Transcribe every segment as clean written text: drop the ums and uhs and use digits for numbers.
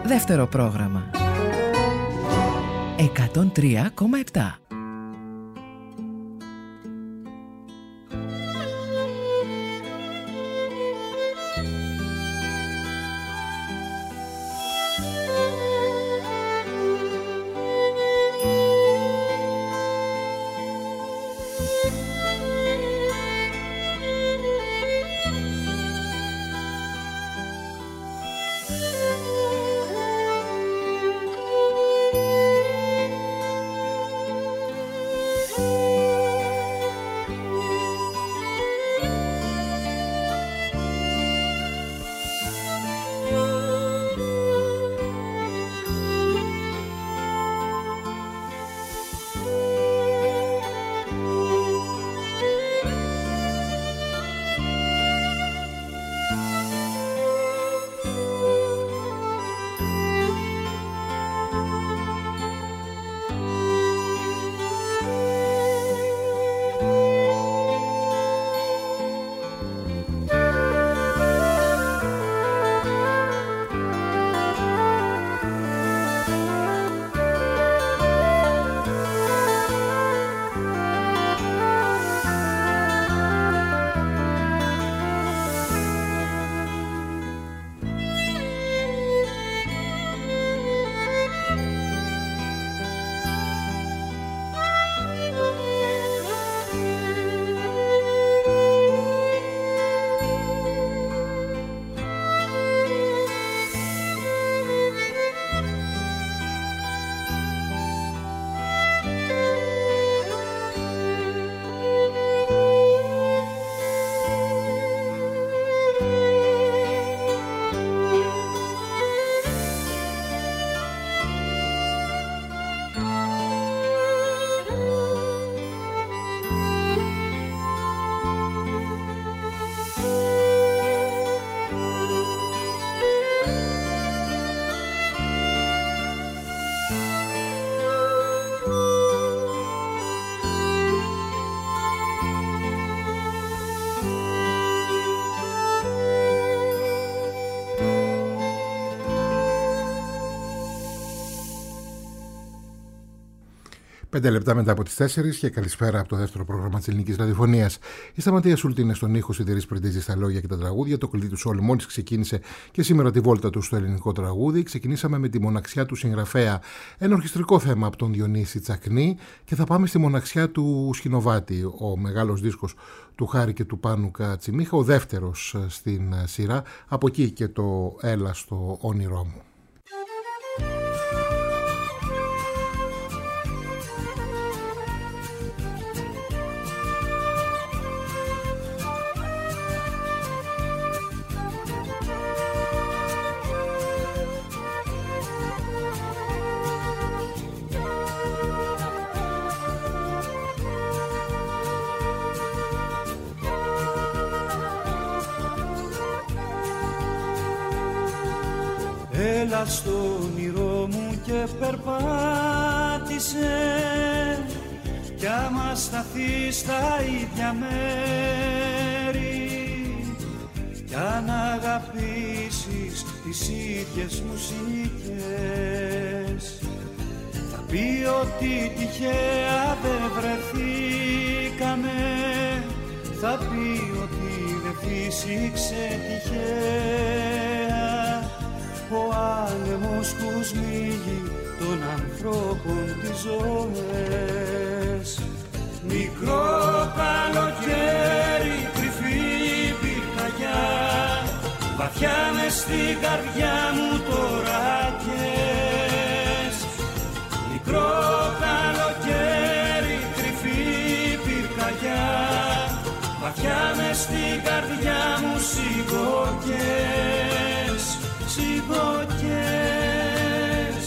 Δεύτερο πρόγραμμα 103,7. Πέντε λεπτά μετά από τις 4 και καλησπέρα από το δεύτερο πρόγραμμα της ελληνικής ραδιοφωνίας. Η Σταματία Σούλτη είναι στον ήχο, Σιδηρής Πρεντίζης στα λόγια και τα τραγούδια. Το κλειδί του Σόλ μόλις ξεκίνησε και σήμερα τη βόλτα του στο ελληνικό τραγούδι. Ξεκινήσαμε με τη μοναξιά του συγγραφέα, ένα ορχιστρικό θέμα από τον Διονύση Τσακνή, και θα πάμε στη μοναξιά του Σχηνοβάτη, ο μεγάλος δίσκος του Χάρη και του Πάνου Κατσιμίχα, ο δεύτερος στην σειρά. Από εκεί και το «Έλα στο όνειρό μου». Έλα στο όνειρό μου και περπάτησε, κι άμα σταθείς στα ίδια μέρη, κι αν αγαπήσεις τις ίδιες μουσικές, θα πει ότι τυχαία δεν βρεθήκαμε, θα πει ότι δεν φύσηξε τυχαία ο άνεμος που σμίγει των ανθρώπων τις ζωές. Μικρό καλοκαίρι, κρυφή πυρκαγιά, βαθιά μες στην καρδιά μου τώρα καις. Μικρό καλοκαίρι, κρυφή πυρκαγιά, βαθιά μες στην καρδιά μου σιγοκές, σιγοκές.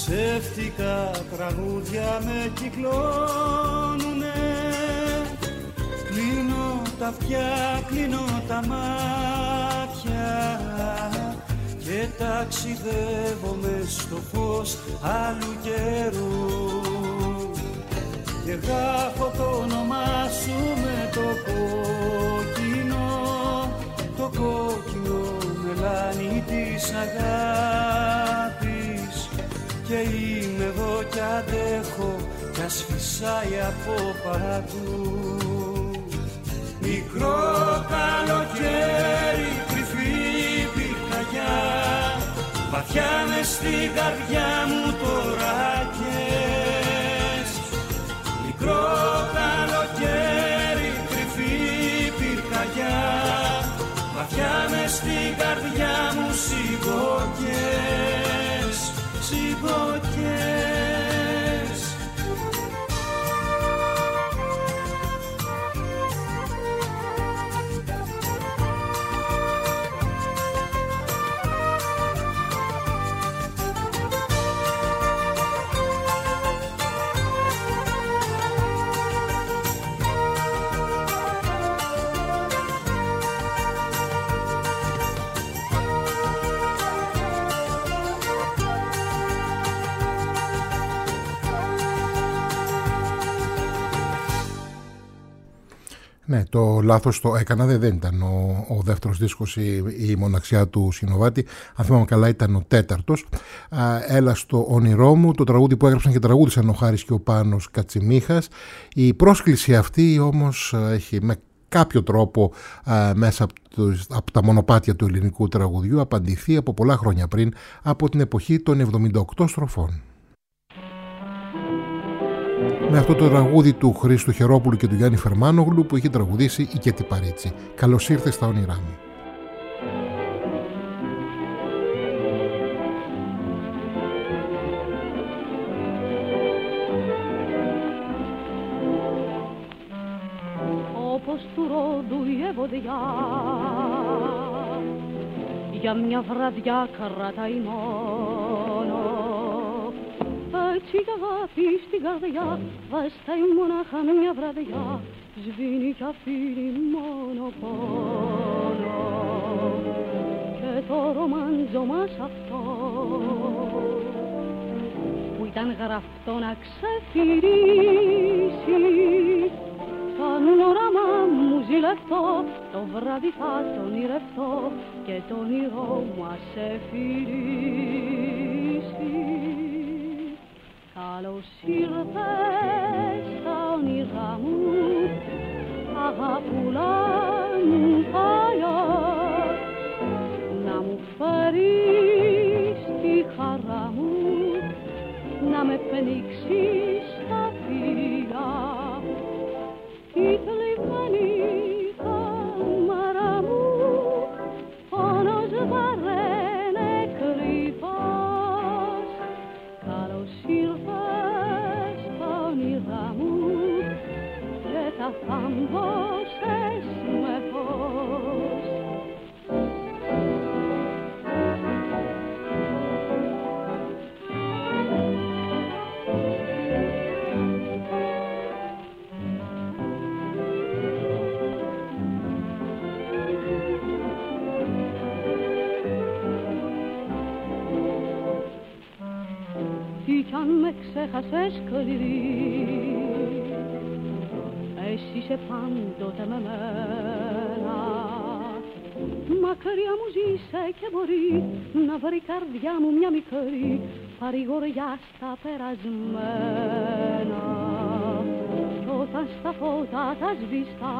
ψεύτικα τραγούδια με κυκλώνουνε. Κλείνω τα αυτιά, κλείνω τα μάτια και ταξιδεύω μες στο φως άλλου καιρού και γράφω το όνομά σου με το κόκκινο μελάνι της αγάπης και είμαι εδώ κι αντέχω κι ας φυσάει από παντού. Μικρό καλοκαίρι, κρυφή πυρκαγιά, βαθιά μες στην καρδιά μου τώρα καις. Μικρό καλοκαίρι, κρυφή πυρκαγιά, βαθιά μες στην καρδιά μου σιγοκαις, σιγοκαις. Ναι, το λάθος το έκανα, δεν ήταν ο δεύτερος δίσκος η μοναξιά του Συνοβάτη, αν θυμάμαι καλά ήταν ο τέταρτος. Έλα στο όνειρό μου, το τραγούδι που έγραψαν και τραγούδισαν ο Χάρης και ο Πάνος Κατσιμίχας. Η πρόσκληση αυτή όμως έχει με κάποιο τρόπο μέσα από τα μονοπάτια του ελληνικού τραγουδιού απαντηθεί από πολλά χρόνια πριν, από την εποχή των 78 στροφών. Με αυτό το τραγούδι του Χρήστου Χερόπουλου και του Γιάννη Φερμάνογλου που είχε τραγουδήσει η Κέτη Παρίτσι. Καλώς ήρθες στα όνειρά μου. Όπως του Ρόδου η ευωδιά για μια βραδιά κρατάει μόνο, έτσι κι αγάπη στην καρδιά βαστάει μονάχα μια βραδιά, σβήνει κι αφήνει μόνο πόνο. Και το ρομάντζο μας αυτό που ήταν γραφτό να ξεφυρίσει, σαν όραμα μου ζηλευτώ, το βράδυ θα το ονειρευτώ και το όνειρό μας εφηρίσει. Καλώς ήρθες στα όνειρά μου, αγαπούλα μου παλιά, να μου φέρεις τη χαρά μου, να με πνίξεις τα φύλλα, τη θλιμμένη καμαρά μου, πόνος βαραίνε κρυφός. Καλώς ήρθες στα όνειρά μου και τα θάμπωσες με φως. Κι αν με ξέχασες σκληρή, εσύ είσαι πάντοτε με μένα. Μακριά μου ζήσε και μπορεί να βρει καρδιά μου μια μικρή παρηγοριά στα περασμένα. Κι όταν στα φώτα τα σβηστά,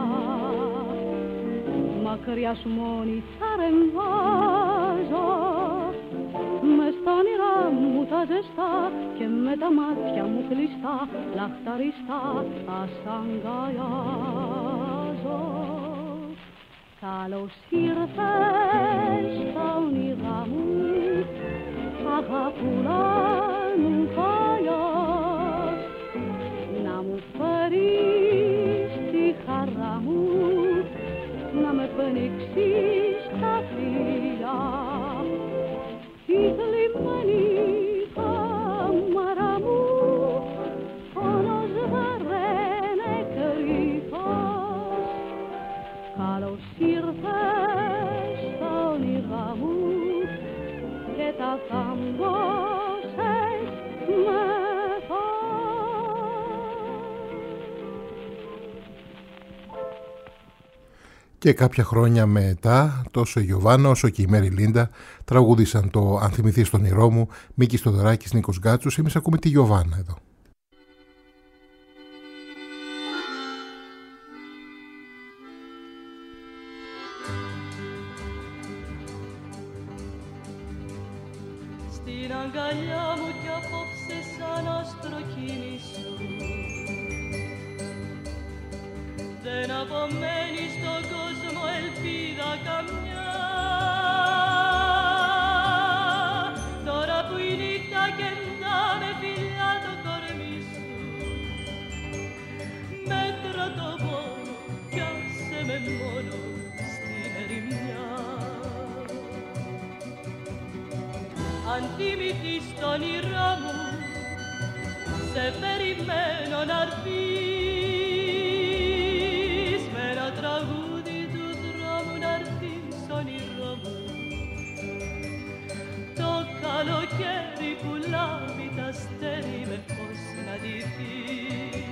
μακριά σου μόνη θα ρεμβάζω, μες στα όνειρά μου τα ζεστά και με τα μάτια μου κλειστά, λαχταριστά ας αγκαλιάζω. Καλώς ήρθες στα όνειρά μου, αγαπούλα μου παλιά, να μου φέρεις τη χαρά μου, να με πνίξεις τα φύλλα, τη θλιμμένη τα θαμπόσες με Και κάποια χρόνια μετά, τόσο η Γιωβάνα όσο και η Μέρι Λίντα τραγούδησαν το «Αν θυμηθείς τον όνειρό μου», Μίκης Θοδωράκης, Νίκος Γκάτσος. Εμείς ακούμε τη Γιωβάνα εδώ. Στην αγκαλιά μου κι απόψε σαν άστρο κίνησου, δεν απομένει στον κόσμο ελπίδα καμιά. Τώρα που η νύχτα κεντά με φιλιά το κορμί σου, μέτρα το πόνο κι άσε με μόνο στην ερημιά. Αν θυμηθείς τ' όνειρό μου, σε περιμένω να'ρθείς, με ένα τραγούδι του δρόμου να'ρθείς όνειρό μου. Το καλοκαίρι που λάβει τ' αστέρι με φως να ντυθείς.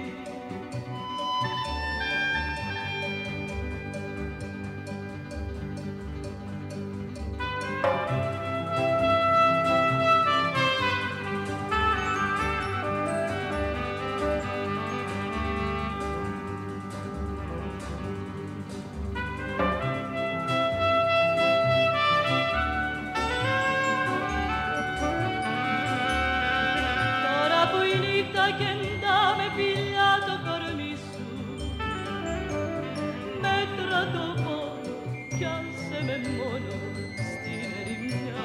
Κεντά με φιλιά το κορμί σου, μέτρα το πόνο κι άσε με μόνο στην ερημιά.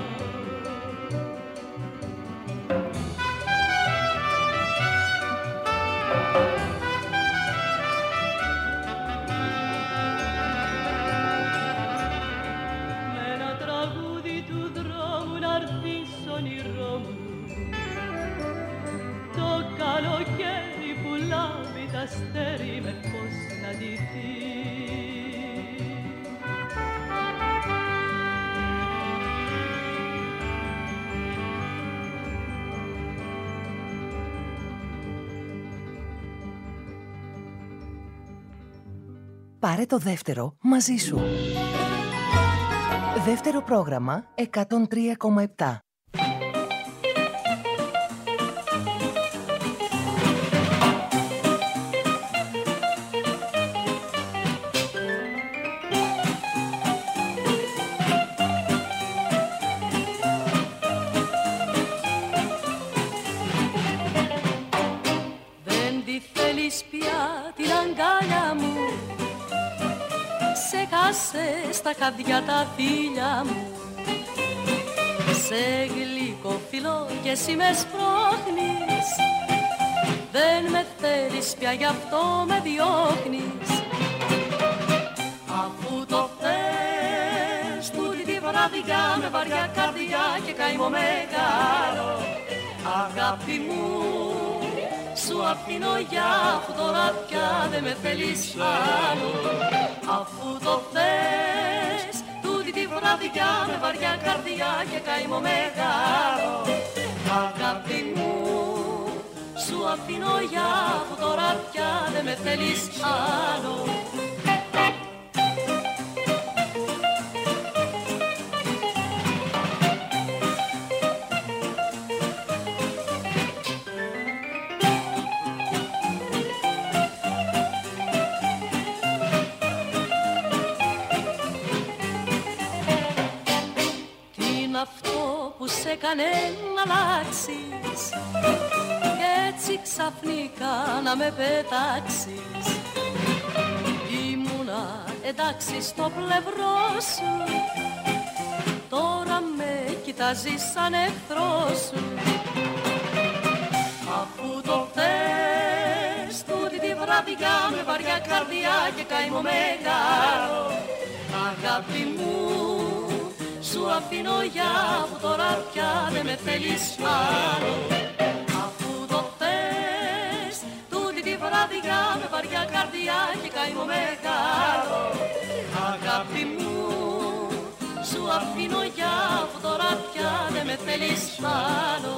Με ένα τραγούδι του δρόμου να'ρθείς όνειρό μου, το καλοκαίρι που λάβει τ' αστέρι με φως να ντυθεί. Πάρε το δεύτερο μαζί σου. Δεύτερο πρόγραμμα 103,7. Στα χαδιά τα φίλια μου, σε γλυκό φιλό και εσύ με σπρώχνεις. Δεν με θέλεις πια, γι' αυτό με διώχνεις. Αφού το θες τούτη τη βραδιά με βαριά καρδιά και καημό μεγάλο, αγάπη μου σου αφήνω για αφού τώρα πια δεν με θέλεις άλλο. Αφού το θες τούτη τη βραδιά με βαριά καρδιά και καημό μεγάλο, αγάπη μου σου αφήνω για αφού τώρα πια δεν με θέλεις άλλο. Αυτό που σε έκανε να αλλάξεις και έτσι ξαφνικά να με πετάξεις. Ήμουνα εντάξει στο πλευρό σου, τώρα με κοιτάζεις σαν εχθρό σου. Αφού το θες τούτη τη βραδιά με βαριά καρδιά και καημό μεγάλο, αγάπη μου σου αφήνω για αφού τώρα πια δεν με θέλεις άλλο. Αφού το θες τούτη τη βραδιά με βαριά καρδιά και καημό μεγάλο, αγάπη μου σου αφήνω για αφού τώρα πια δεν θέλεις άλλο.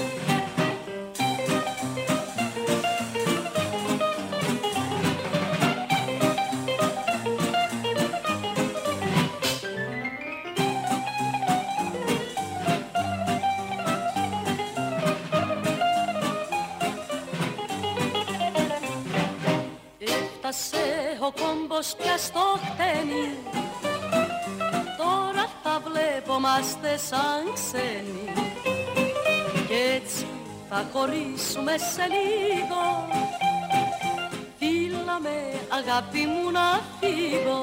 Έφτασε ο κόμπος πια στο χτένι, τώρα θα βλέπομαστε σαν ξένοι, κι έτσι θα χωρίσουμε σε λίγο. Φίλα με αγάπη μου να φύγω.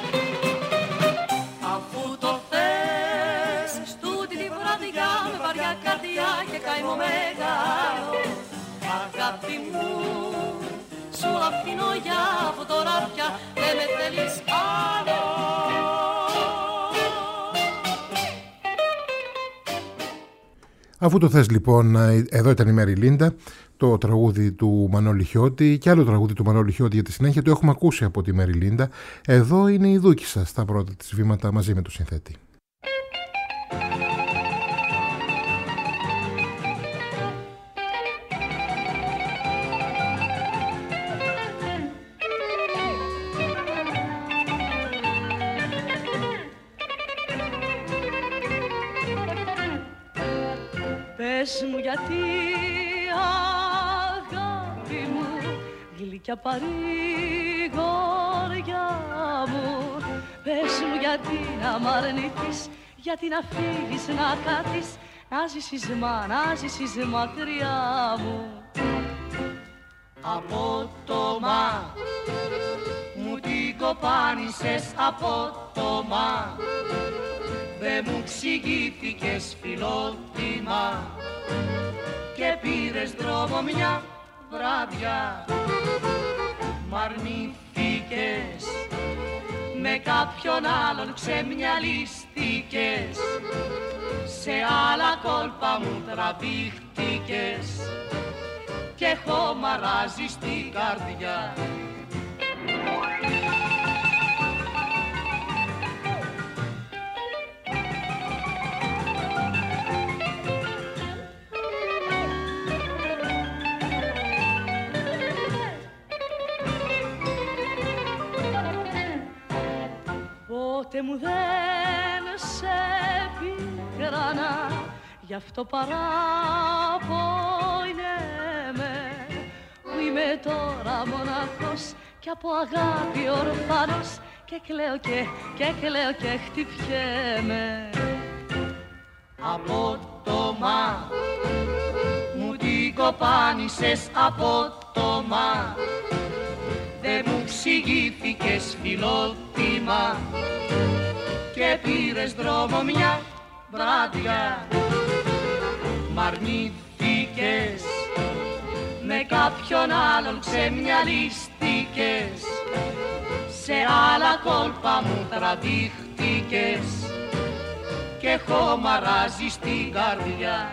Αφού το θες, στούτη τη βραδιά με βαριά καρδιά και καημό μεγάλο. Αγάπη μου, σου αφήνω για αφού τώρα πια δεν με θέλεις άλλο. Αφού το θες λοιπόν, εδώ ήταν η Μέρη Λίντα, το τραγούδι του Μανώλη Χιώτη και άλλο τραγούδι του Μανώλη Χιώτη για τη συνέχεια το έχουμε ακούσει από τη Μέρη Λίντα. Εδώ είναι η Δούκισσα στα πρώτα της βήματα μαζί με το συνθέτη. Πες μου γιατί αγάπη μου, γλυκιά παρηγοριά μου. Πες μου γιατί να μ' αρνηθείς, γιατί να φύγεις, να κάτεις, να ζήσεις μακριά μου. Απότομα μου την κοπάνισες, απότομα δε μου ξηγήθηκες φιλότιμα και πήρες δρόμο μια βράδια. Μ' αρνήθηκες, με κάποιον άλλον ξεμυαλίστηκες, σε άλλα κόλπα μου τραβήχτηκες και χωμαράζεις την καρδιά. Ποτέ μου δεν σε πίκρανα, γι' αυτό παραπονιέμαι που είμαι τώρα μοναχός κι από αγάπη ορφάνος και κλαίω και χτυπιέμαι. Απότομα μου την κοπάνισες, απότομα δε μου ξηγήθηκες φιλότιμα και πήρες δρόμο μια βράδια. Μ' αρνήθηκες, με κάποιον άλλον ξεμυαλίστηκες, σε άλλα κόλπα μου τραβήχτηκες και χωμαράζεις την καρδιά.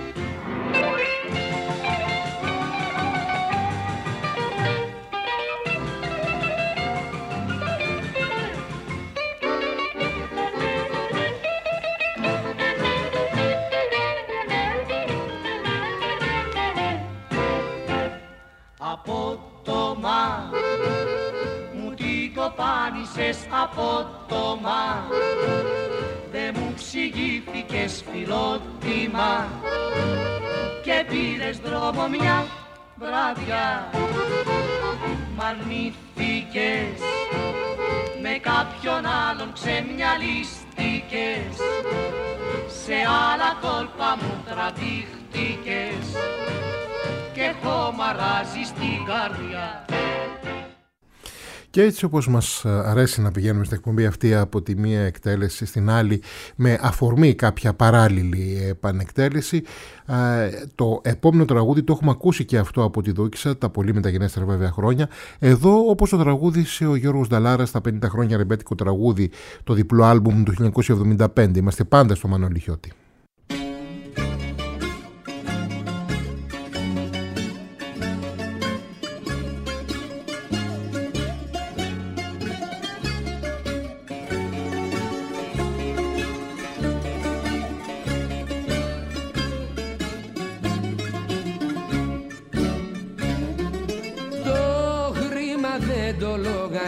Απότομα μου την κοπάνισες, απότομα δε μου ξηγήθηκες φιλότιμα και πήρες δρόμο μια βράδια. Μ' αρνήθηκες, με κάποιον άλλον ξεμυαλίστηκες, σε άλλα κόλπα μου τραβήχτηκες και χωμαράζεις την καρδιά. Και έτσι όπως μας αρέσει να πηγαίνουμε στην εκπομπή αυτή από τη μία εκτέλεση στην άλλη με αφορμή κάποια παράλληλη επανεκτέλεση, το επόμενο τραγούδι το έχουμε ακούσει και αυτό από τη Δούκισσα, τα πολύ μεταγενέστερα βέβαια χρόνια. Εδώ όπως το τραγούδισε ο Γιώργος Νταλάρας στα 50 χρόνια ρεμπέτικο τραγούδι, το διπλό άλμπουμ του 1975. Είμαστε πάντα στο Μανώλη Χιώτη.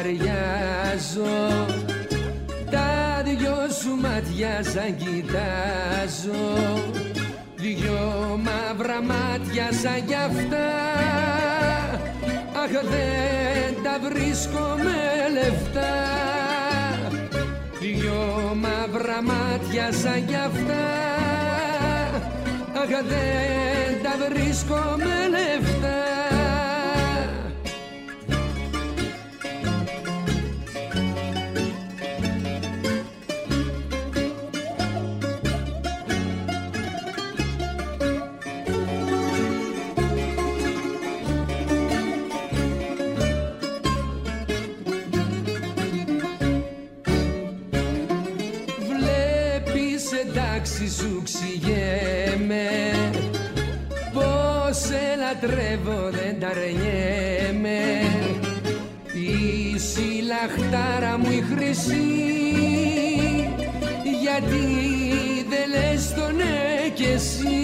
λογαριάζω, τα δυο σου μάτια σαν κοιτάζω, δυο μαύρα μάτια σαν κι αυτά. Αχ, δεν τα βρίσκω με λεφτά. Δυο μαύρα μάτια σαν κι αυτά. Αχ, δεν τα βρίσκω με λεφτά. Σου ξηγέμαι πως σε λατρεύω, δεν τα ρενιέμαι. Είσαι η λαχτάρα μου η χρυσή, γιατί δεν λες το ναι κι εσύ.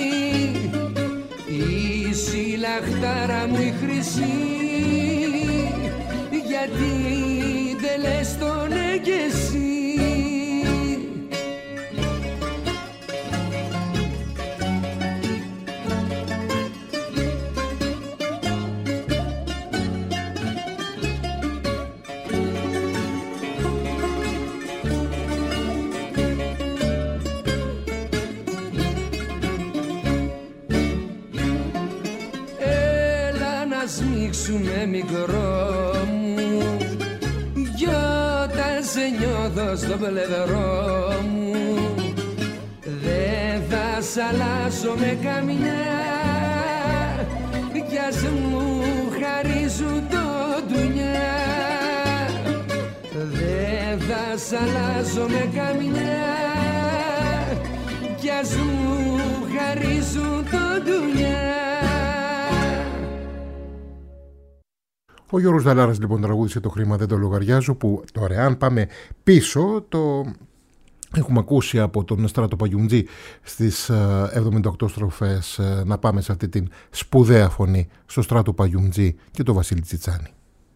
Είσαι η λαχτάρα μου η χρυσή, γιατί δεν λες το ναι κι εσύ. Σμίξουμε μικρό μου, κι όταν σε νιώθω στο πλευρό μου, δεν θα σ' αλλάζω με καμιά, κι ας μου χαρίζουν το ντουνιά. Δεν θα σ' αλλάζω με καμιά, κι ας μου χαρίζουν το ντουνιά. Ο Γιώργος Δαλάρας λοιπόν τραγούδισε το «Χρήμα δεν το λογαριάζω», που τώρα αν πάμε πίσω το έχουμε ακούσει από τον Στράτο Παγιουμτζή στις 78 στροφές. Να πάμε σε αυτή την σπουδαία φωνή στο Στράτο Παγιουμτζή και το Βασίλη Τσιτσάνη.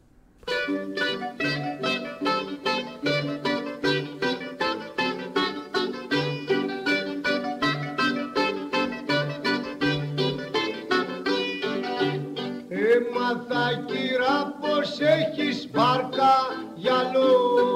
Έμαθα κύρα πως έχεις βάρκα γυαλό.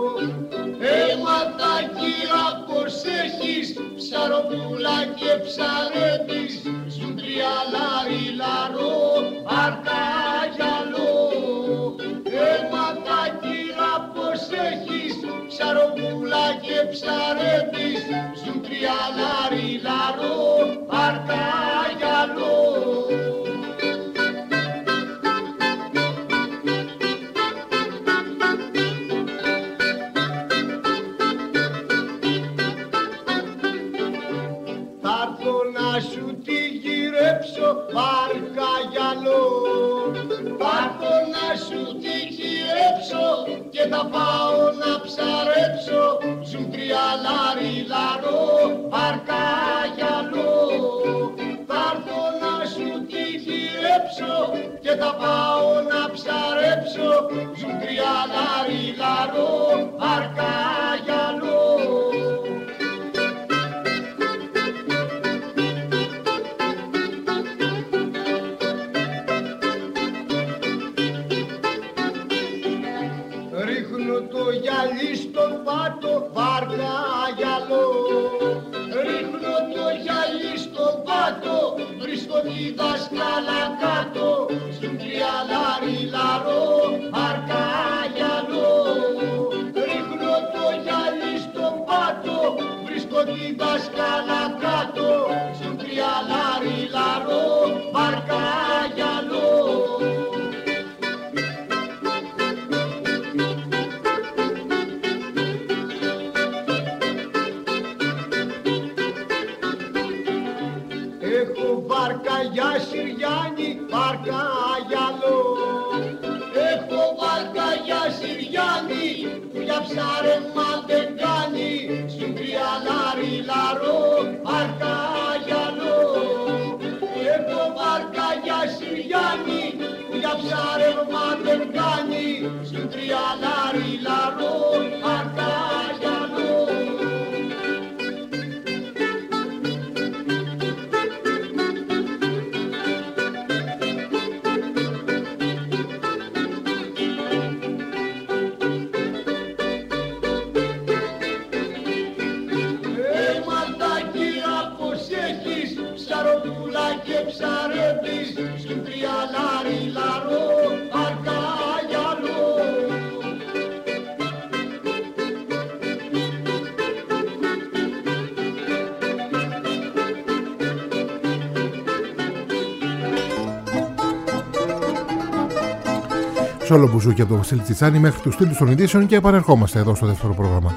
Έμαθα κύρα πως έχεις ψαροπούλα και ψαρέτης, ζουν τριαλάρι λαρό βάρκα γυαλό. Έμαθα κύρα πως έχεις ψαροπούλα και ψαρέτης, ζουν τριαλάρι λαρό βάρκα γυαλό. Βάρκα γυαλό, πάρθω να σου τη γυρέψω και θα πάω να ψαρέψω, ζουν τριαλάρι λαρό βάρκα γυαλό. Πάρθω να σου τη γυρέψω και θα πάω να ψαρέψω, ζουν τριαλάρι λαρό βάρκα γυαλό. Το γυαλί στον πάτο βάρκα γυαλό. Ρίχνω το γυαλί στον πάτο, βρίσκω τη δασκάλα κάτω, στην τριαλάρι λαρό βάρκα γυαλό. Ρίχνω το γυαλί στον πάτο, βρίσκω τη δασκάλα κάτω, στην τριαλάρι λαρό βάρκα γυαλό. Βάρκα για Συριάννη, βάρκα γυαλό. Έχω βάρκα για Συριάννη, που για ψάρεμα δεν κάνει, στην τριαλάρι λαρό βάρκα γυαλό. Έχω βάρκα για Συριάννη, που για ψάρεμα δεν κάνει, στην τριαλάρι ψαρεύεις στην τριαλάρι λαρό παρκάγιαλο. Σόλο μπουζούκι από το Βασίλη Τσιτσάνη μέχρι τους τίτλους των ειδήσεων και επανερχόμαστε εδώ στο δεύτερο πρόγραμμα.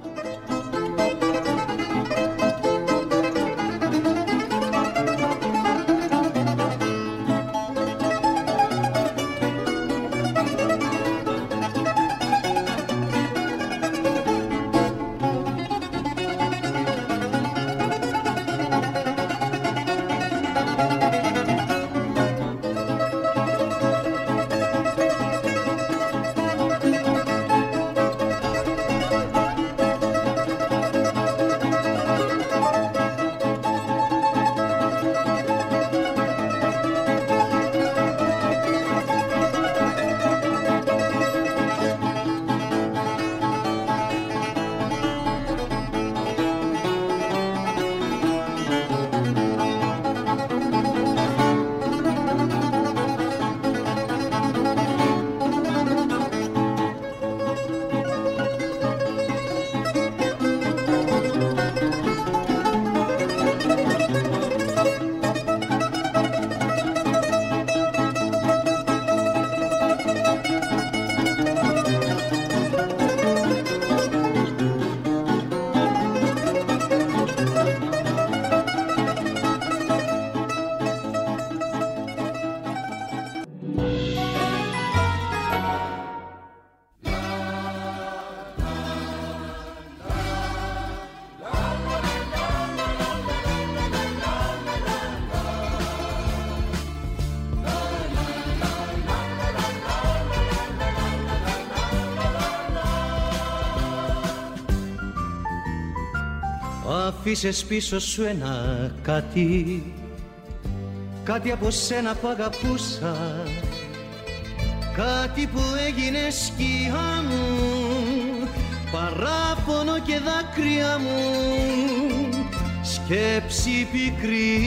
Αφήσες πίσω σου ένα κάτι, κάτι από σένα που αγαπούσα, κάτι που έγινε σκιά μου, παράπονο και δάκρυα μου, σκέψη πικρή.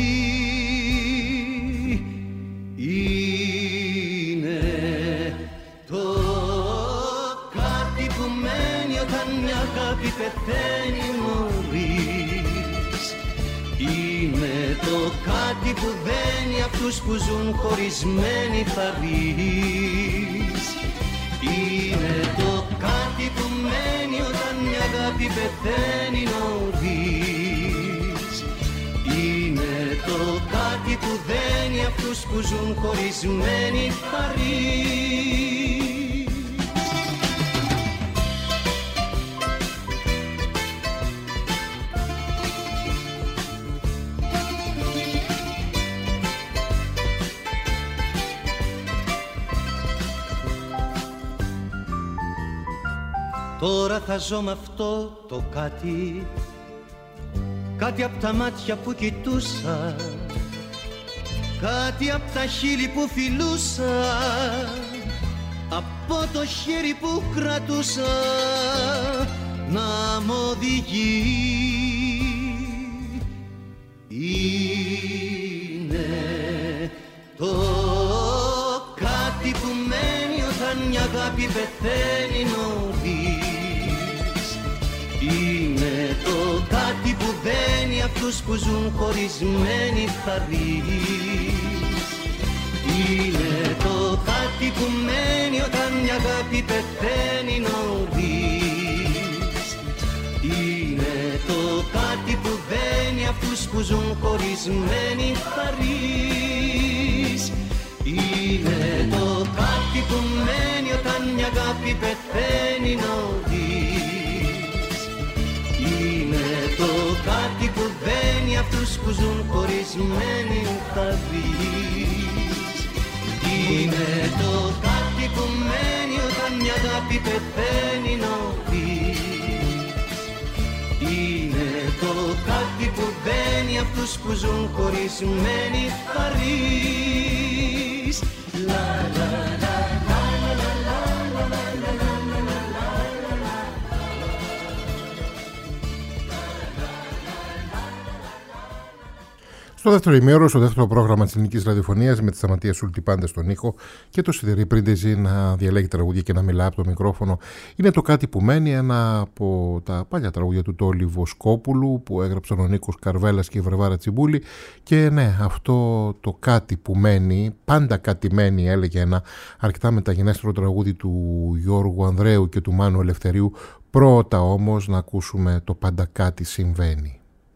Είναι το κάτι που μένει όταν μια αγάπη πεθαίνει νωρίς. Είναι το κάτι που δένει αυτούς που ζουν χωρισμένοι χαρείς. Είναι το κάτι που μένει όταν μια αγάπη πεθαίνει νωρίς. Είναι το κάτι που δένει αυτούς που ζουν χωρισμένοι χαρείς. Τώρα θα ζω με αυτό το κάτι, κάτι απ' τα μάτια που κοιτούσα, κάτι απ' τα χείλη που φιλούσα, από το χέρι που κρατούσα να μ' οδηγεί. Είναι το κάτι που μένει όταν μια αγάπη πεθαίνει νωρίς. Είναι το κάτι που δένει αυτούς που ζουν χωρισμένοι χαρείς. Είναι το κάτι που μένει όταν μια αγάπη πεθαίνει νωρίς. Είναι το κάτι που δένει αυτούς που ζουν χωρισμένοι χαρείς. Είναι το κάτι που μένει όταν μια αγάπη πεθαίνει νωρίς. Είναι το κάτι που δένει αυτούς που ζουν χωρισμένοι χαρείς. Είναι το κάτι που μένει όταν μια αγάπη πεθαίνει νωρίς. Είναι το κάτι που δένει αυτούς που ζουν χωρισμένοι χαρείς. La la la la la la la la la la. Στο δεύτερο ημέωρο, στο δεύτερο πρόγραμμα της ελληνικής ραδιοφωνίας, με τη Σταματία Σούλτη πάντα στον ήχο και το Σιδερή Πρίντεζη να διαλέγει τραγούδια και να μιλά από το μικρόφωνο, είναι το Κάτι που μένει, ένα από τα παλιά τραγούδια του Τόλι Βοσκόπουλου που έγραψαν ο Νίκος Καρβέλας και η Βαρβάρα Τσιμπούλη. Και ναι, αυτό το Κάτι που μένει, πάντα κάτι μένει, έλεγε ένα αρκετά μεταγενέστερο τραγούδι του Γιώργου Ανδρέου και του Μάνου Ελευθερίου. Πρώτα όμως να ακούσουμε το Πάντα κάτι συμβαίνει.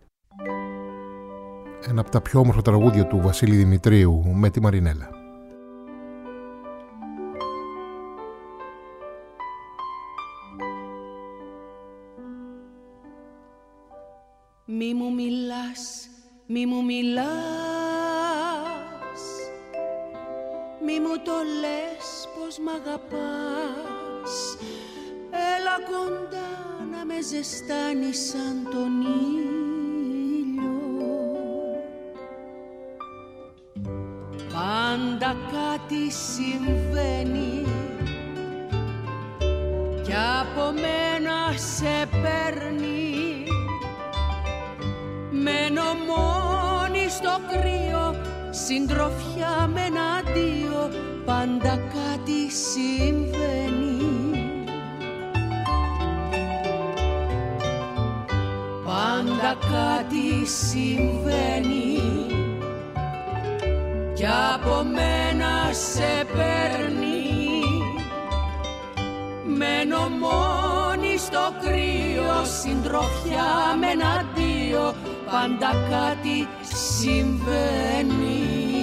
Ένα από τα πιο όμορφα τραγούδια του Βασίλη Δημητρίου με τη Μαρινέλα. Μη μου μιλάς, μη μου μιλάς, μη μου το λες πως μ' αγαπάς. Έλα κοντά να με ζεστάνει σαν τον ήλιο. Πάντα κάτι συμβαίνει κι από μένα σε παίρνει. Μένω μόνη στο κρύο, συντροφιά με ένα αντίο. Πάντα κάτι συμβαίνει. Πάντα κάτι συμβαίνει κι από μένα σε παίρνει. Μένω μόνη στο κρύο, συντροφιά με ένα αντίο. Πάντα κάτι συμβαίνει.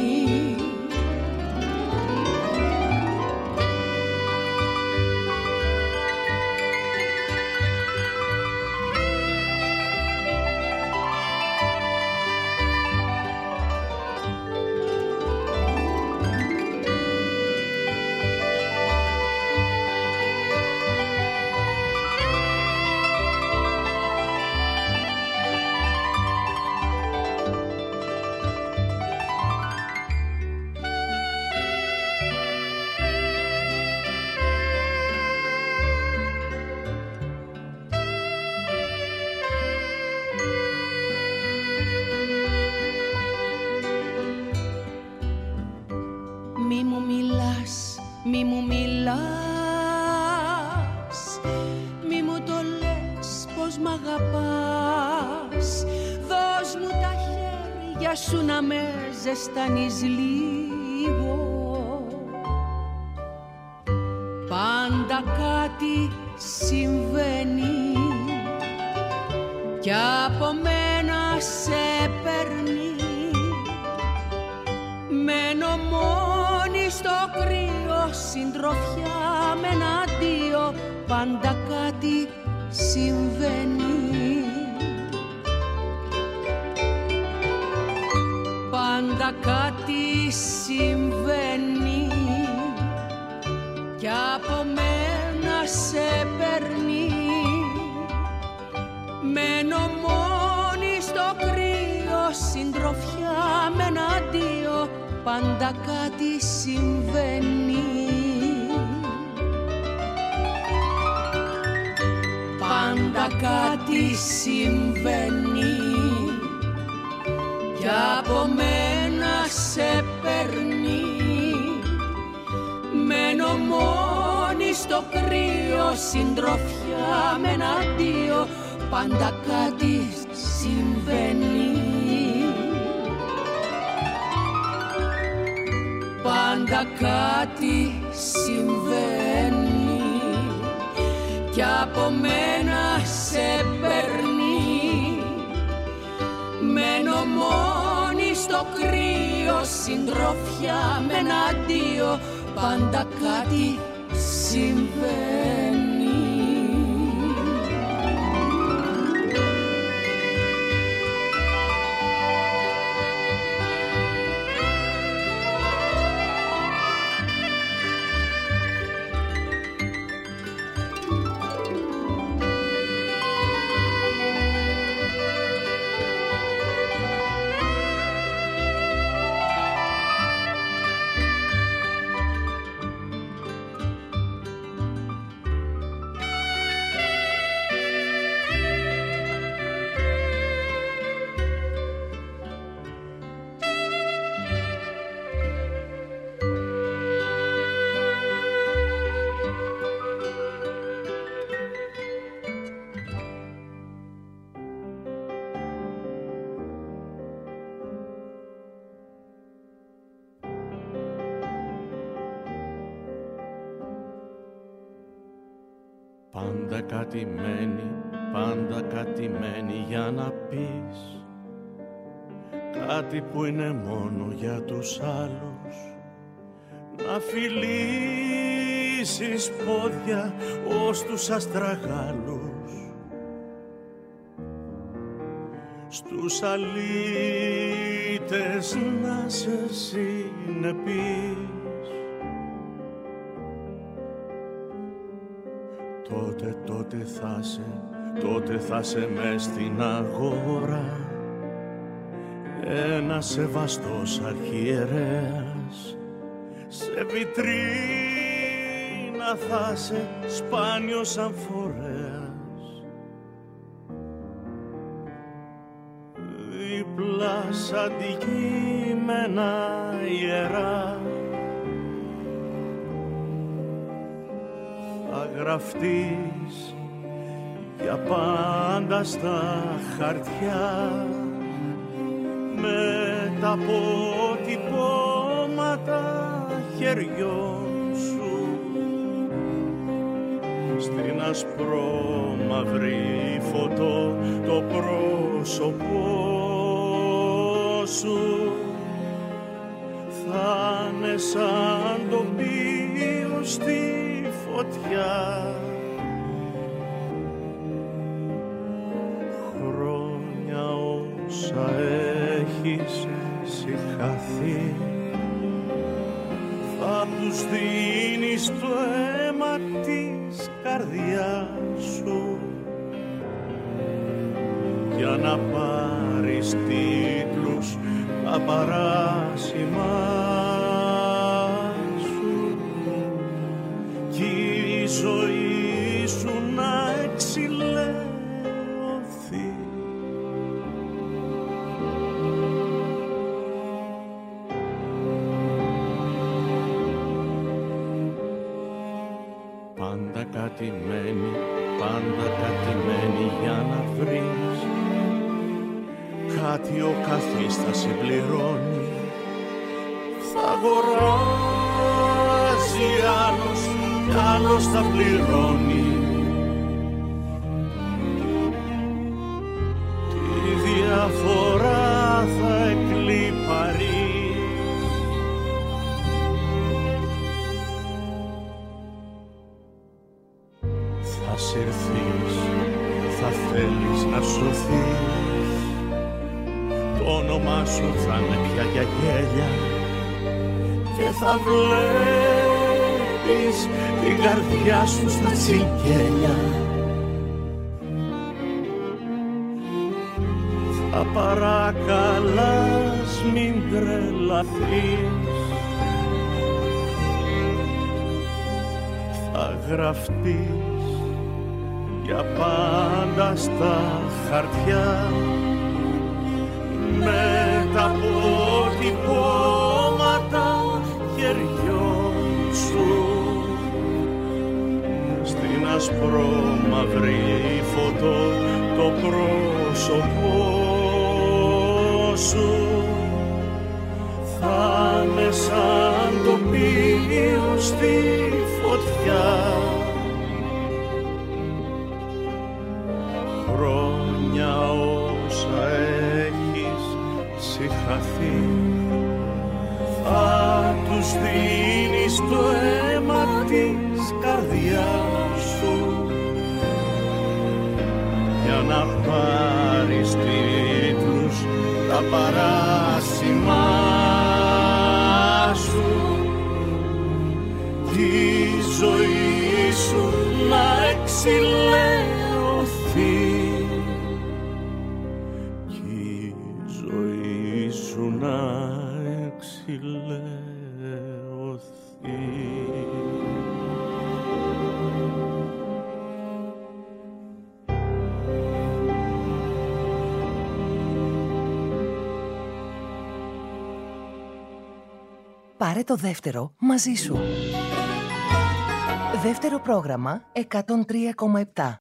Μη μου μιλάς, μη μου το λες πως μ' αγαπάς. Δώσ' μου τα χέρια σου να με ζεστάνεις λίγο. Πάντα κάτι συμβαίνει κι από μένα σε παίρνει. Μένω μόνη στο κρύο, συντροφιά με ένα αντίο. Πάντα κάτι συμβαίνει. Πάντα κάτι συμβαίνει κι από μένα σε παίρνει. Μένω μόνη στο κρύο, συντροφιά με ένα αντίο. Πάντα κάτι συμβαίνει. Πάντα κάτι συμβαίνει κι από μένα σε παίρνει. Μένω μόνη στο κρύο, συντροφιά με ένα αντίο. Πάντα κάτι συμβαίνει. Πάντα κάτι συμβαίνει κι από μένα σε παίρνει. Μένω μόνη στο κρύο, συντροφιά με ένα αντίο. Πάντα κάτι συμβαίνει. Πάντα κάτι μένει, πάντα κάτι μένει για να πεις κάτι που είναι μόνο για τους άλλους. Να φιλήσεις πόδια ως τους αστραγάλους, στους αλήτες να σε συνεπείς. Τότε θα σε μες στην αγορά ένας σεβαστός αρχιερέας. Σε βιτρίνα θα σε σπάνιος αμφορέας. Δίπλα σ' αντικείμενα ιερά θα γραφτείς για πάντα στα χαρτιά με τα αποτυπώματα χεριών σου στην ασπρόμαυρη φωτό το πρόσωπό σου θα είναι σαν τοπίο στη φωτιά. Χρόνια όσα έχεις συγχαθεί θα τους δίνεις το αίμα της καρδιάς σου για να πάρεις τίτλους τα παράσημά σου κι η ζωή σου να εξηλαιωθεί. Πάντα κάτι μένει για να βρεις κάτι ο καθής θα συμπληρώνει. Θα αγοράζει άλλος κι άλλος θα πληρώνει. Τη διαφορά θα εκλιπαρεί. Θα συρθείς, θα θέλεις να σωθείς. Το όνομά σου θα είναι πια για γέλια και θα βλέπεις την καρδιά σου στα τσιγκέλια. Θα παρακαλάς μην τρελαθείς. Θα γραφτείς για πάντα στα χαρτιά με τα αποτυπώματα χεριών σου στην ασπρόμαυρη φωτό το πρόσωπό σου θα είναι σαν τοπίο στη φωτιά. Χρόνια όσα έχεις συγχαθεί θα τους δίνεις το αίμα της καρδιάς σου για να πάρεις τίτλους τα παράσημά σου κι η ζωή σου να εξηλαιωθεί. Πάρε το δεύτερο μαζί σου. Δεύτερο πρόγραμμα 103,7.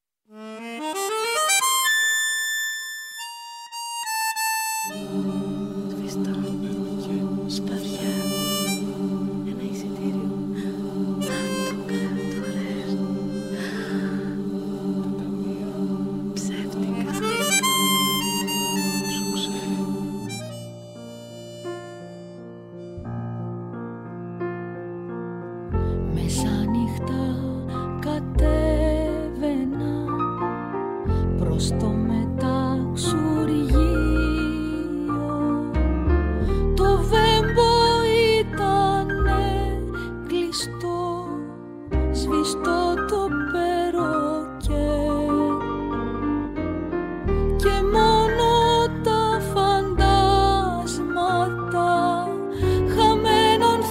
βέμπο ήτανε κλειστό, σβηστό το περοκέ και μόνο τα φαντάσματα χαμένων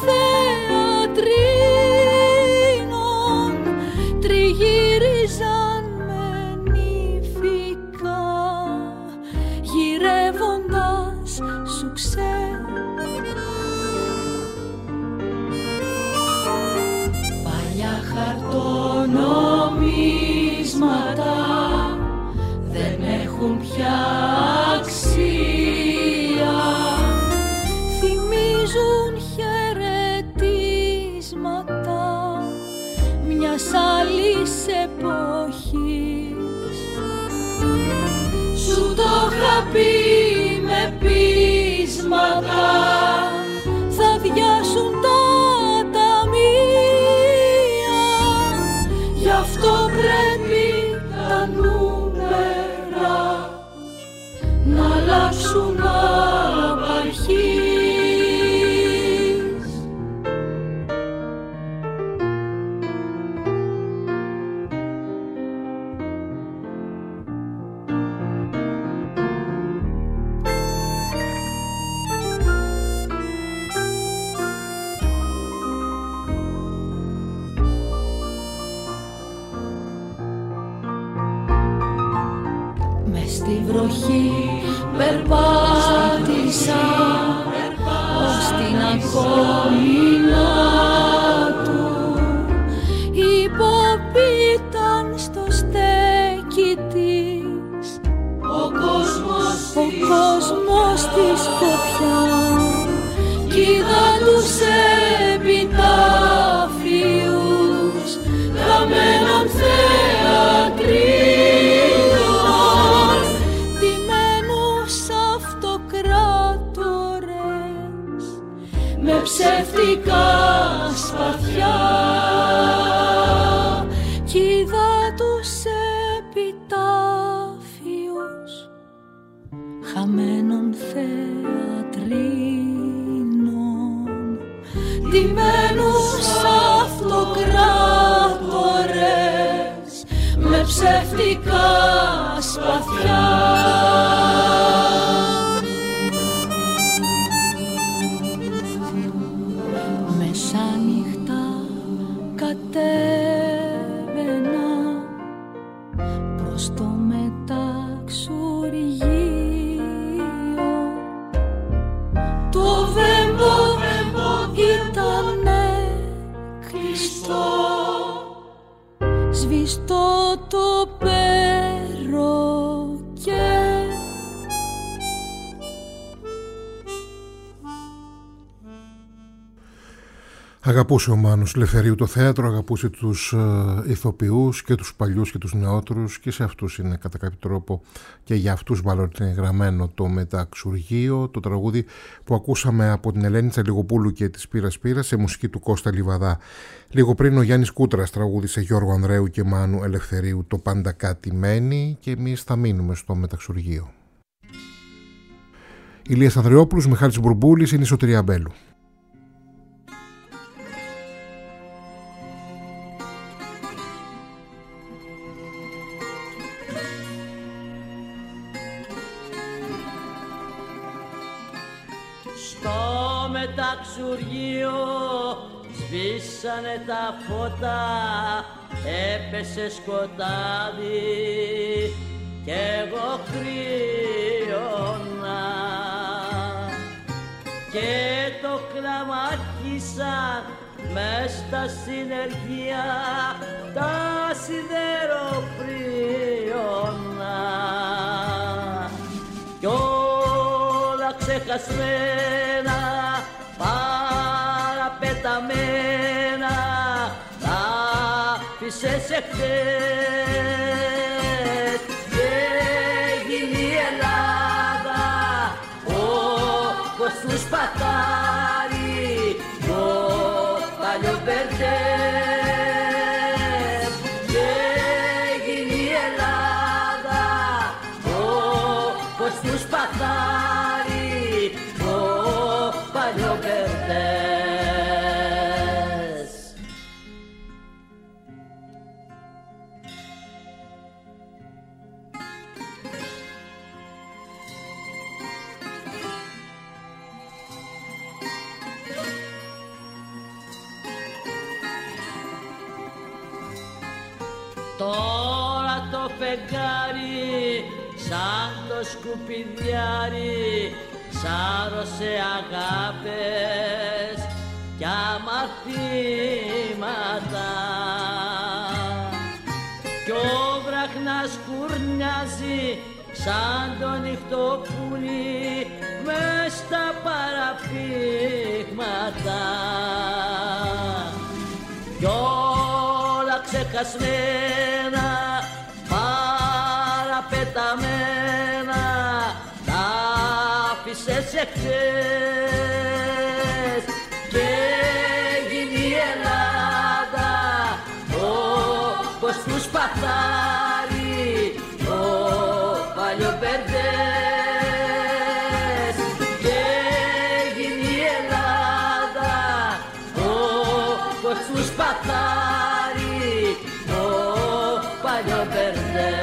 θεατρίνων τριγύριζαν με νηφικά, γυρεύοντας σουξέ. Παλιά χαρτονομίσματα δεν έχουν πια αξία, θυμίζουν χαιρετίσματα μιας άλλης εποχής. Σου το είχα πει με πείσματα, θα διάσουν τα ταμεία, γι' αυτό πρέπει τα νούμερα να αλλάξουν απ' αρχής. Στη βροχή περπάτησα ως την αγκόμηνα του, υποπίταν στο στέκι της ο κόσμος της σκοπιά, κι είδα τους επιτάφιους χαμένων θεατρίνων τιμένους αυτοκράτορες με ψεύτικα σπαθιά, κι είδα τους επιτάφιους χαμένων θεατρίνων τιμένους αυτοκράτορες με ψεύτικα σπαθιά. Μεσάνυχτα κατέβαινα προς το μεταξουργείο, το βέμπο ήτανε κλειστό, σβηστό το περοκέ. Αγαπούσε ο Μάνος Ελευθερίου το θέατρο, αγαπούσε τους ηθοποιούς και τους παλιούς και τους νεότερους, και σε αυτούς είναι κατά κάποιο τρόπο, και για αυτούς μάλλον είναι γραμμένο το Μεταξουργείο, το τραγούδι που ακούσαμε από την Ελένη Τσαλιγοπούλου και τη Σπύρα Σπύρα σε μουσική του Κώστα Λιβαδά. Λίγο πριν ο Γιάννης Κούτρας τραγούδισε Γιώργο Ανδρέου και Μάνου Ελευθερίου το Πάντα κάτι μένει, και εμείς θα μείνουμε στο Μεταξουργείο. Ηλίας Ανδρεόπουλος, Μιχάλης Μπουρμπούλης, είναι η Σωτηρία Μπέλου. Μεταξουργείο σβήσανε τα φώτα, έπεσε σκοτάδι κι εγώ κρύωνα και το κλαμάκισαν μες στα συνεργεία τα σιδεροπρίωνα κι όλα ξεχασμένα, παραπεταμένα, τα άφησες εχθές και έγινε η Ελλάδα όπως του σπαθάρι το παλιό-μπερδές, και έγινε η Ελλάδα όπως του σπαθάρι το παλιό-μπερδές. φεγγάρι σαν το σκουπιδιάρι σάρωσε αγάπες κι αμαρτήματα κι ο βραχνάς κουρνιάζει σαν το νυχτοπούλι μες στα παραπήγματα κι όλα ξεχασμένα, παραπεταμένα τα άφησες εχθές και γίνει η Ελλάδα όπως του σπαθάρι το παλιοπερδές και γίνει η Ελλάδα όπως του σπαθάρι το παλιοπερδές.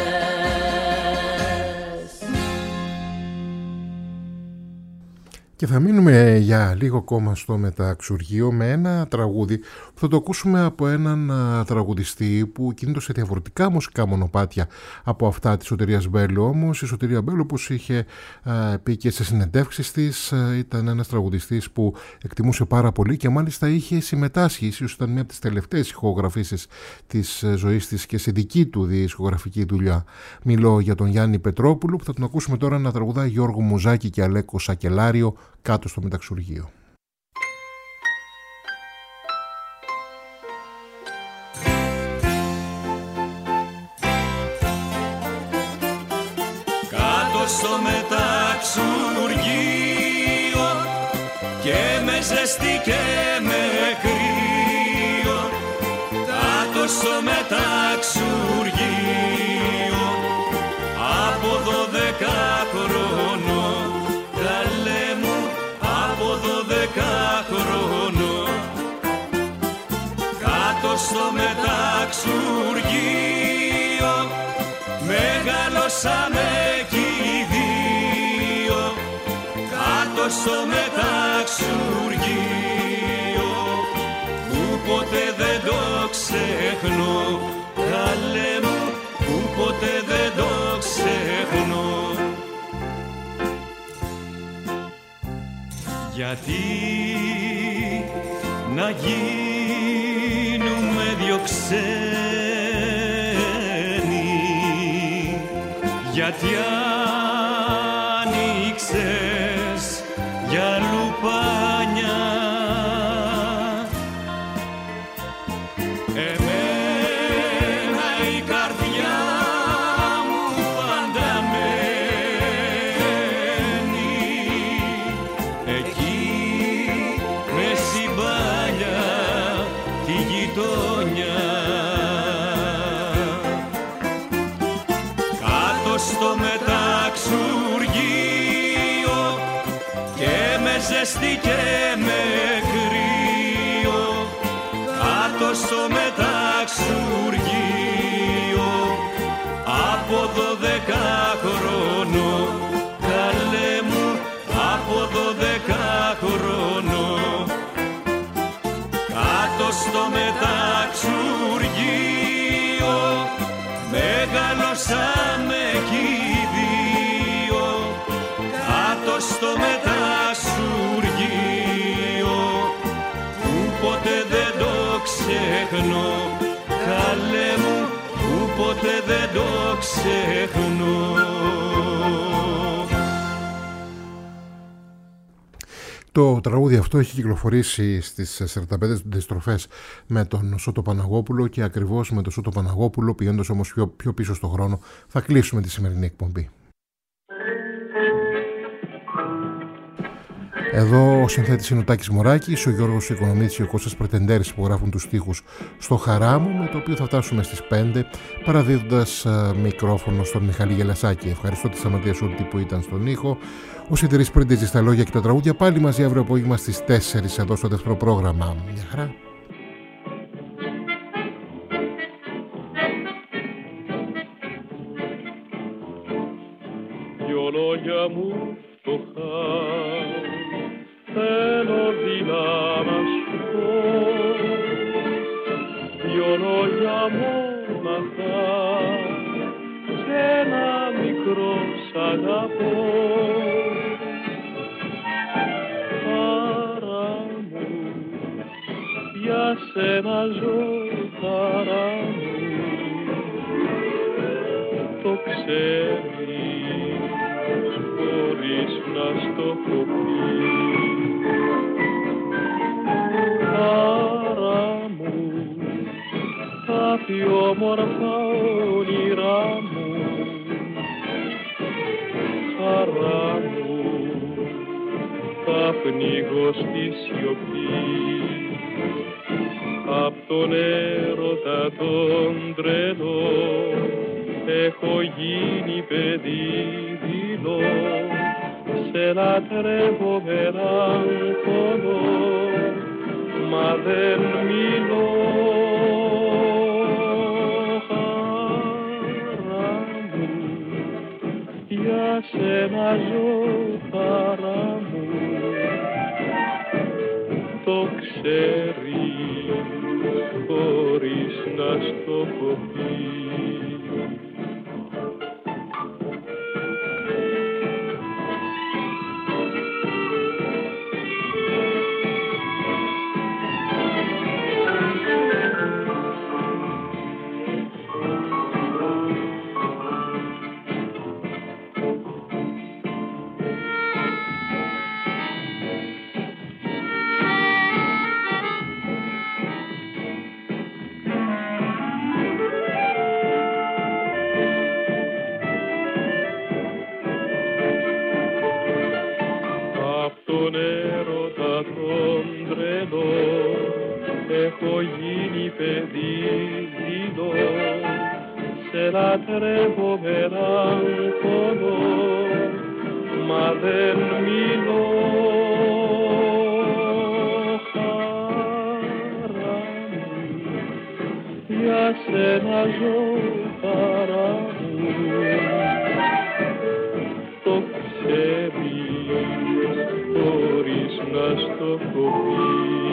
Και θα μείνουμε για λίγο ακόμα στο μεταξουργείο με ένα τραγούδι που θα το ακούσουμε από έναν τραγουδιστή που κινείται σε διαφορετικά μουσικά μονοπάτια από αυτά της Σωτηρίας Μπέλου. Όμως η Σωτηρία Μπέλου, όπως είχε πει και σε συνεντεύξεις της, ήταν ένας τραγουδιστής που εκτιμούσε πάρα πολύ και μάλιστα είχε συμμετάσχει, ίσως ήταν μια από τις τελευταίες ηχογραφήσεις της ζωής της και σε δική του δισκογραφική δουλειά. Μιλώ για τον Γιάννη Πετρόπουλο, που θα τον ακούσουμε τώρα να τραγουδάει Γιώργο Μουζάκη και Αλέκο Σακελάριο κάτω στο μεταξουργείο. Κάτω στο μεταξουργείο και με ζέστη και με κρύο, κάτω στο μεταξουργείο από 12 χρόνο, καλέ μου, από 12 χρόνο, κάτω στο μεταξουργείο μεγαλώσαμε κι οι δύο, κάτω στο μεταξουργείο που ποτέ δεν το ξεχνώ, καλέ μου, που ποτέ δεν το ξεχνώ. Γιατί να γίνουμε δυο ξένοι, γιατί άνοιξες για λουπάνια εμένα η καρδιά μου πάντα μένει εκεί με συμπάλια τη γειτονιά. Κάτω στο μεταξουργείο και με ζέστη και με κρύο, κάτω στο μεταξουργείο από 12 χρόνο, καλέ μου, από 12 χρόνο, κάτω στο μεταξουργείο μεγαλώσαμε κι οι δύο, κάτω στο μεταξουργείο που ποτέ δεν το ξεχνώ, καλέ μου, που ποτέ δεν το ξεχνώ. Το τραγούδι αυτό έχει κυκλοφορήσει στις 45 αντιστροφές με τον Σώτο Παναγόπουλο και ακριβώς με τον Σώτο Παναγόπουλο, πηγαίνοντας όμως πιο πίσω στο χρόνο, θα κλείσουμε τη σημερινή εκπομπή. Εδώ ο συνθέτης είναι ο Τάκης Μωράκης, ο Γιώργος Οικονομίτης και ο Κώστας Πρετεντέρης που γράφουν τους στίχους στο Χαρά μου, με το οποίο θα φτάσουμε στις 5, παραδίδοντας μικρόφωνο στον Μιχάλη Γελασάκη. Ευχαριστώ τη Σταματία Σούλτη που ήταν στον ήχο. Ο Σιδηρής Πρίντεζης στα λόγια και τα τραγούδια. Πάλι μαζί αύριο απόγευμα στις 4 εδώ στο δεύτερο πρόγραμμα. Μια χαρά. Δυο λόγια μου φτωχά θέλω δειλά να σου πω, δυο λόγια μοναχά αγαπώ. Χαρά μου, για σένα ζω, χαρά μου, το ξέρεις χωρίς να στο πω πει. Χαρά μου, τα πιο όμορφα όνειρά μου, χαρά μου, θα πνίγω στη σιωπή. Απ' τον έρωτα τον τρελό έχω γίνει παιδί δειλό, σε λατρεύω μελαγχολώ, μα δεν μιλώ. Χαρά μου, για σένα ζω, χαρά μου, το ξέρεις χωρίς να στο πω πει. Έχω γίνει παιδί δειλό, σε λατρεύω μελαγχολώ, μα δεν μιλώ. Χαρά μου, για σένα ζω, χαρά μου, το ξέρεις χωρίς να στο πω πει.